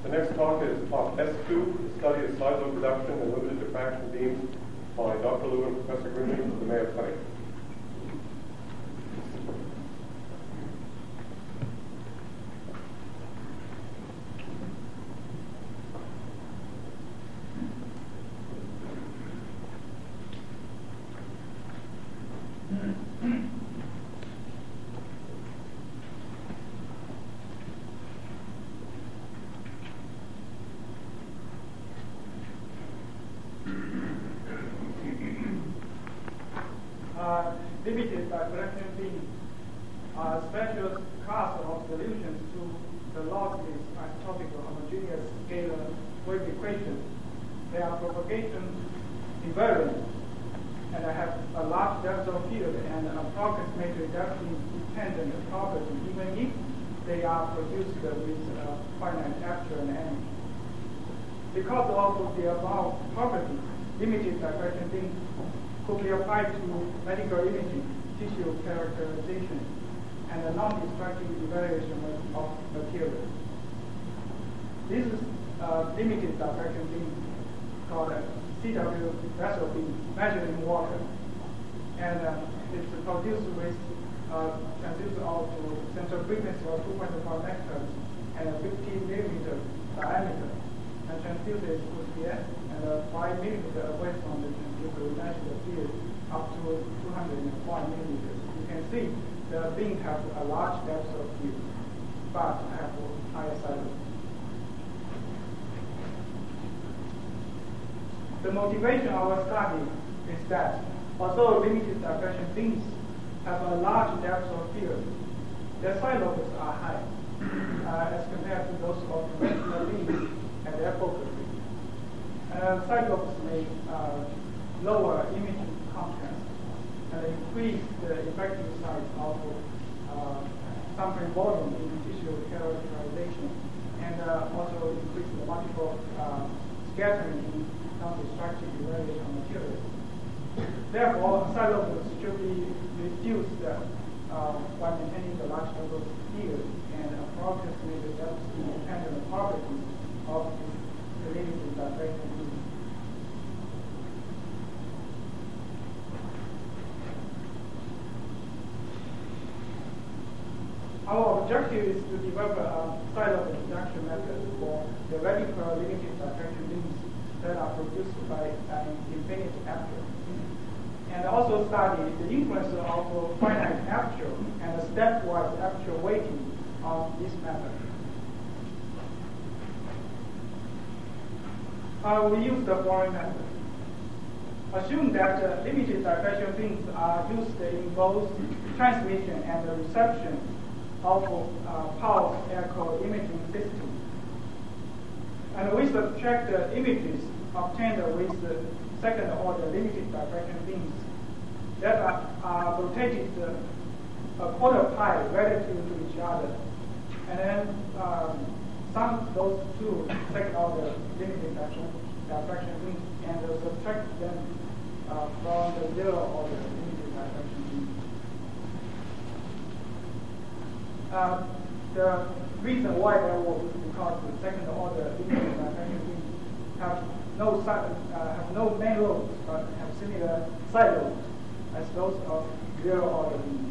The next talk is talk S2, the study of side lobe reduction and limited diffraction beams by Dr. Liu and Professor Greenlee of the Mayo Clinic. Limited diffraction beams are a special class of solutions to the lossless isotopic homogeneous scalar wave equation. They are propagation invariant and have a large depth of field and approximately depth-dependent property, even if they are produced with finite aperture and energy. Because of the above property, limited diffraction beams could be applied to medical imaging, tissue characterization, and a non-destructive evaluation of materials. This is limited diffraction beam called a CW vessel beam measured in water, and it's produced with transducer of central frequency of 2.4 megahertz and a 50 millimeter diameter, and transducer is OCS and 5 millimeter away from the transducer. We measure the field up to 201 millimeters. You can see the beam has a large depth of field, but have higher side lobe. The motivation of our study is that although limited diffraction beams have a large depth of field, their side lobes are high as compared to those of conventional beams and their focus beam. Side lobes may lower imaging contrast and increase the effective size of sampling volume in tissue characterization, and also increase the multiple scattering in non-destructive evaluation of materials. Therefore, side lobes should be reduced while maintaining the large level field and approximately the depth-dependent properties of the limited diffraction beam. Our objective is to develop a side lobe reduction method for the radical limited diffraction beams that are produced by an infinite aperture, and also study the influence of finite aperture and the stepwise aperture weighting of this method. We use the following method. Assume that limited diffraction beams are used in both transmission and reception of pulse echo imaging system. And we subtract the images obtained with the second order limited diffraction beams that are rotated a quarter pi relative to each other. And then sum those two second order limited diffraction beams and subtract them from the zero order limited diffraction beams. The reason why that was because the second order limited diffraction beams have no main lobes but have similar side lobes as those of zero order beams.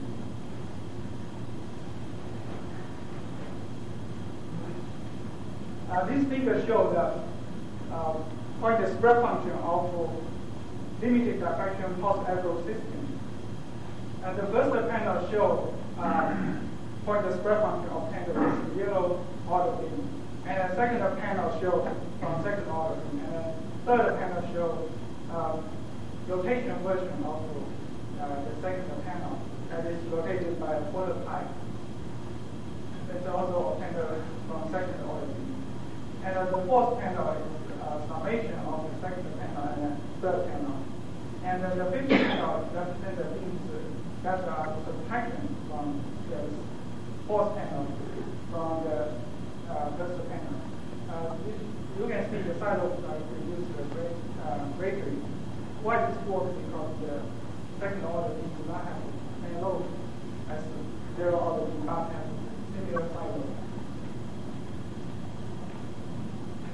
This figure shows quite a spread function of limited diffraction pulse echo system. And the first panel shows point the spread function obtained with zero order beam, and the second panel shows from second order beam, and the third panel shows rotation version of the second panel that is rotated by a quarter pi. It's also obtained from second order beam. And the fourth panel is summation of the second panel and the third panel. And the fifth panel represents the beams that are subtraction from the fourth panel from the first panel. You can see the side lobes are reduced greatly. Why this works? Because the second order beams do not have main lobes, as zero order do not have similar side lobes.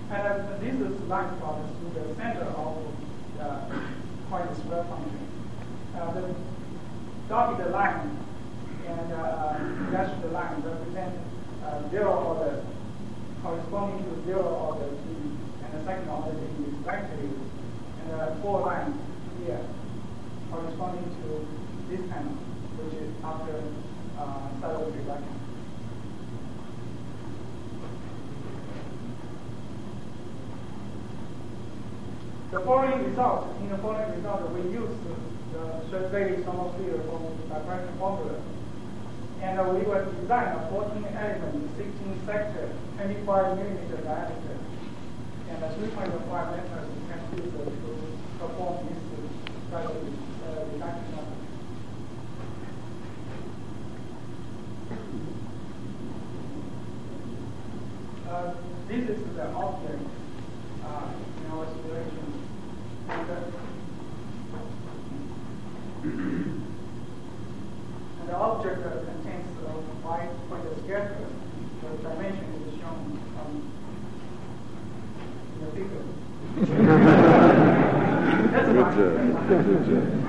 And this is line plot to the center of point square function. The dotted line and dashed line represent zero order corresponding to zero order T, and the second order T respectively. And 4 lines here corresponding to this panel, which is after sideways reduction. In the following result, we use the Schwarzschild Sommerfeld diffraction formula. And we will design a 14-element, 16-sector, 25 millimeter diameter, and a 3.5 meters transducer to perform this reduction of. This is the object in our simulation. And the object contains a 5-point scatter. The dimension is shown in the figure. That's right.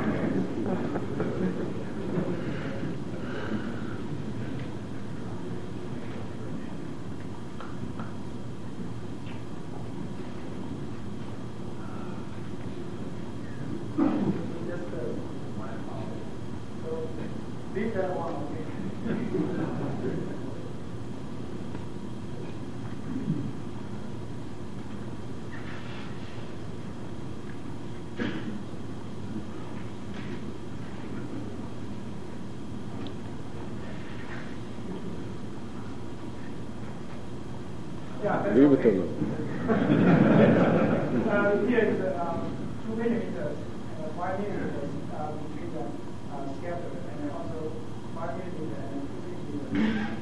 Leave it alone. Here is 2 millimeters and 5 millimeters between the scatter, and also 5 millimeters and 2 millimeters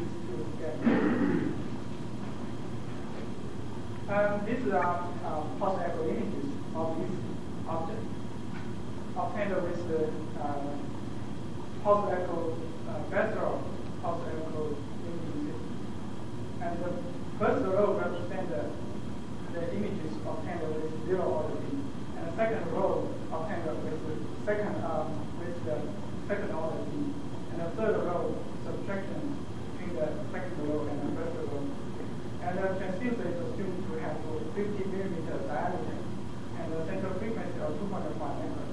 these are post-echo images of this object obtained with the post-echo vector post-echo imaging system. And the first row represents the images obtained with zero order T, and the second row obtained with the second order T, and the third row subtraction between the second row and the first row. And the transducer is assumed to have 50 millimeter diameter and the central frequency of 2.5 meters.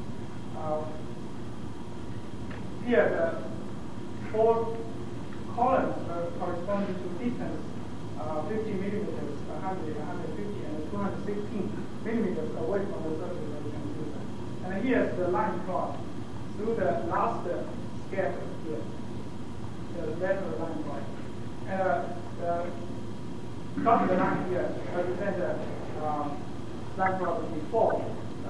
Here the 4 columns corresponding to distance 50 millimeters, 100, 150, and 216 millimeters away from the surface of the transducer. And here's the line plot through the last scatter here, the lateral line plot. And the dotted line here represents the line plot before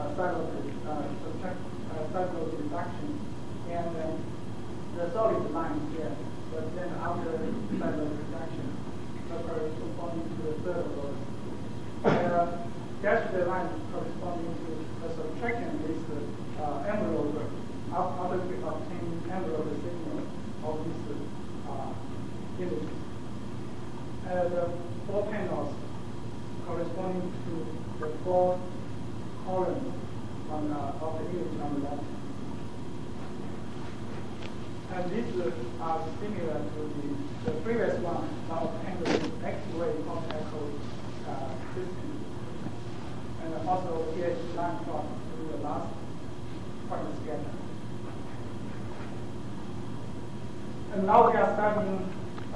sideways reduction, and the solid line here represents after sideways reduction, corresponding to the third row. The dashed line corresponding to the subtraction is the envelope after we obtain envelope signal of this image. The 4 panels corresponding to the 4 columns of the image on the left. And these are similar to the previous one, now obtained with X-ray post-echo system. And also here is line plot through the last point scatter. And now we are starting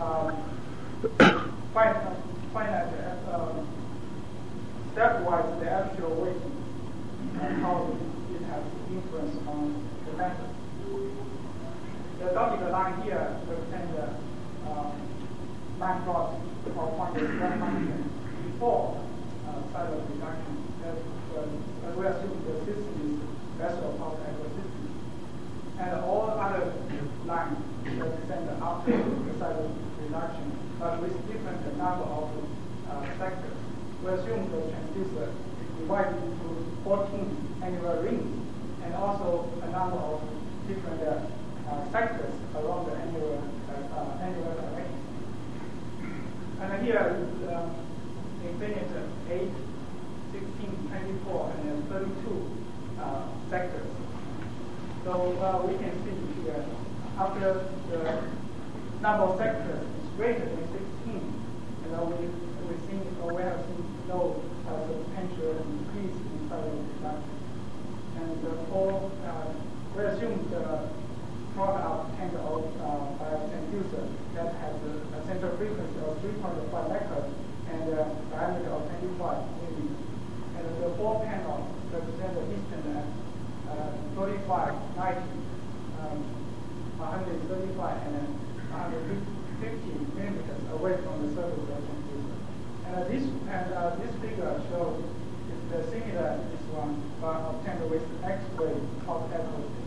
stepwise the actual weighting and how it has influence on the method. The dotted line here represents the line plot of point square function before sideways reduction. We assume the system is vessel post-echo system. And all other lines represent after the sideways reduction, but with different number of sectors. We assume the transducer is divided into 14 annular rings, and also a number of different sectors around the annular direction. And here is infinite 8, 16, 24, and 32 sectors. So we can see here, after the number of sectors is greater than 16, we have seen no substantial increase in cellular reduction. And we assume the product obtained by a transducer that has a central frequency of 3.5 megahertz and a diameter of 25 millimeters. And the 4 panels represent the distance at 35, 90, 135, and 150 millimeters away from the surface of the transducer. And this figure shows it's similar to this one, but obtained with X-ray optical system.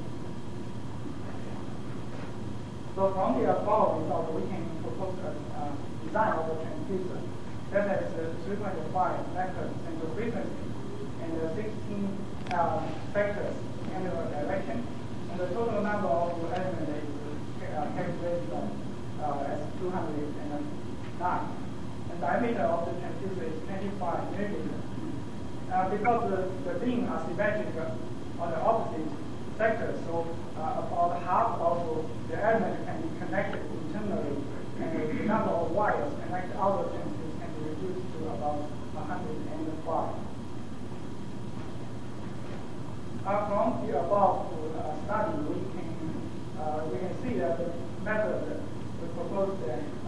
So from the above result, we can propose a design of the transducer that has a 3.5 megahertz central frequency and 16 sectors in angular direction. And the total number of elements is calculated as 209. And diameter of the transducer is 25 millimeters. Because the beams are symmetric on the opposite sectors, so about half of the element can be connected internally, and the number of wires connected out of the transducer can be reduced to about 105. From the above study, we can see that the method we proposed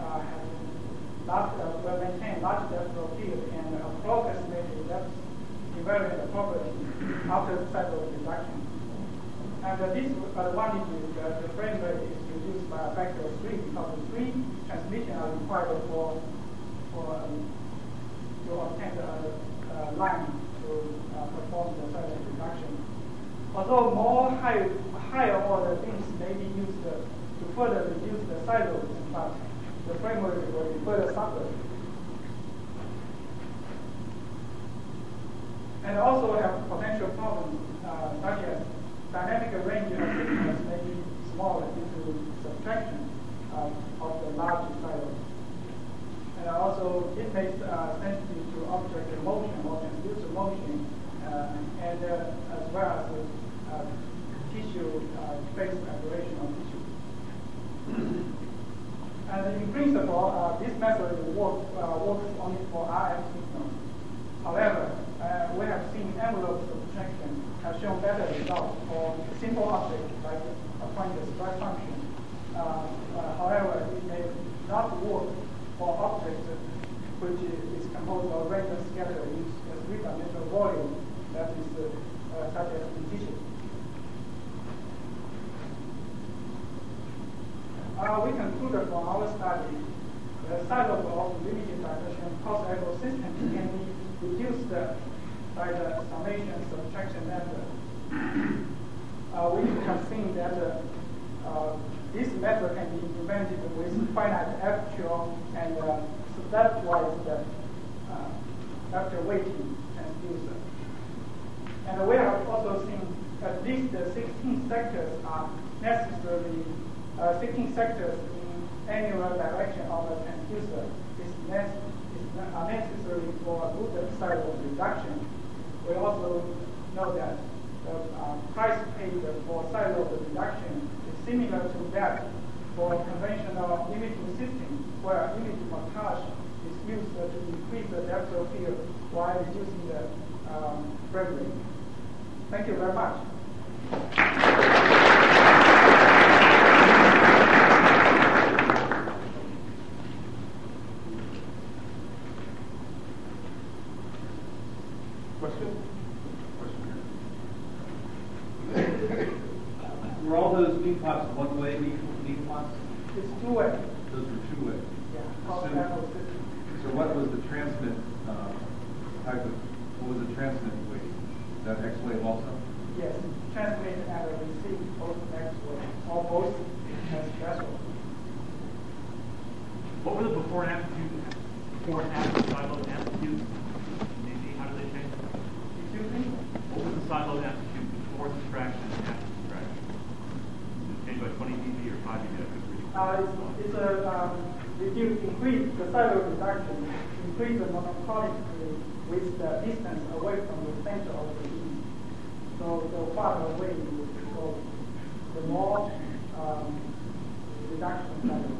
will maintain large depth of field and approximately depth invariant property after cycle reduction. And this advantage is that the frame rate is reduced by a factor of 3 because the 3 transmissions are required to obtain the line to perform the cycle reduction. Although more higher order beams may be used to further reduce the side loads, but the frame rate will be further suffered. And also have potential problems such as dynamic range of signals may be smaller due to subtraction of the large silos. And also it may be sensitive to object motion or transducer motion, and as well as tissue phase aberration of tissue. And in principle, this method works only for RF signals. However, we have seen envelope subtraction have shown better results for simple objects like a pointed strike function. However, it may not work for objects which is composed of random scatter in a three-dimensional volume that is such as in tissue. We concluded from our study the size of limited dimension post-echo system can be reduced by the summation subtraction method. We have seen that this method can be implemented with finite aperture and stepwise after weighting transducer. And we have also seen at least 16 sectors are necessary. 16 sectors in annual direction of the transducer is necessary for a good cycle reduction. We also know that the price paid for cycle reduction is similar to that for conventional imaging system, where imaging montage is used to increase the depth of field while reducing the frame rate. Thank you very much. Were all those beam plots one-way beam plots? It's two-way. Those were two-way. Yeah. So what was the transmit type of? What was the transmit weight? Is that X-wave also? Yes, transmit and receive both X-wave or both as threshold. What were the before and after side load amplitudes? How do they change? Excuse me? What was the side load amplitude before subtraction and after subtraction? Did it change by 20 dB or 5 dB? It's increase the side load reduction decrease monotonically with the distance away from the center of the beam. So the farther away you go, the more reduction level.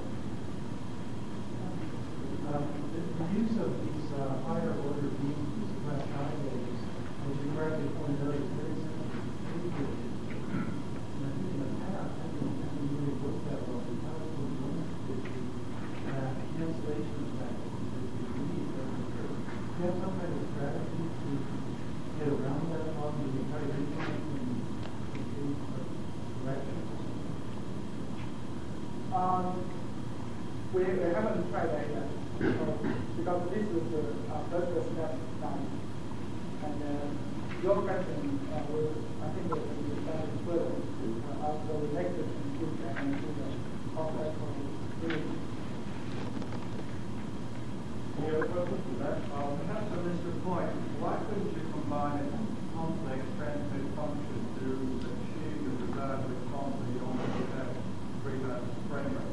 The use of these higher order beams, these flash oscillators, as you correctly pointed out, is very sensitive. And I think in the past, I haven't really worked that well. We probably would limit the cancellation effect that you need. Do you have some kind of strategy to get around that problem? Do you try to implement in change the direction? We haven't tried that yet. Because this is the first step done. And your question will, I think, will be discussed further after the lecture concludes and do the operational review. Any other questions for that? Perhaps on this point, why couldn't you combine a complex transmit function to achieve the desired response that you don't have greater frame rate?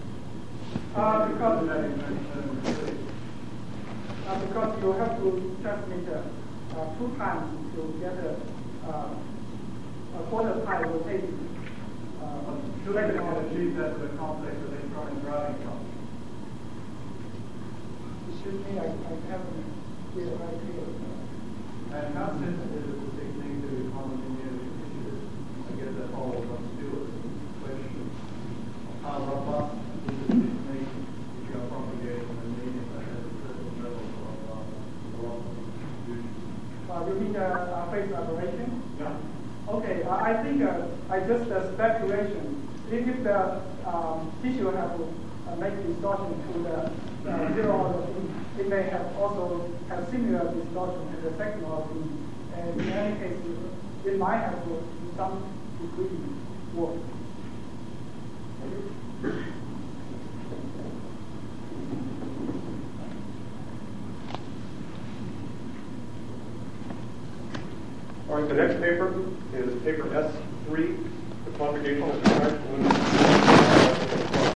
Because you have to transmit 2 times to get a quarter pi rotating. Should you can achieve that with a complex electronic driving function? Excuse me, I haven't been right clear. And how sensitive is the technique to homogeneous issues? I guess that follows on Stewart's question. How robust is the technique if you are propagating a medium that has a certain level of velocity distribution? You mean phase aberration? Yeah. Okay, I think I just speculation. If the tissue have make distortion to the zero order beam, it may have also have similar distortion to the second order beam. And in any case, it might have to some degree work. All right, the next paper is paper S3, the conjugation of diffraction limit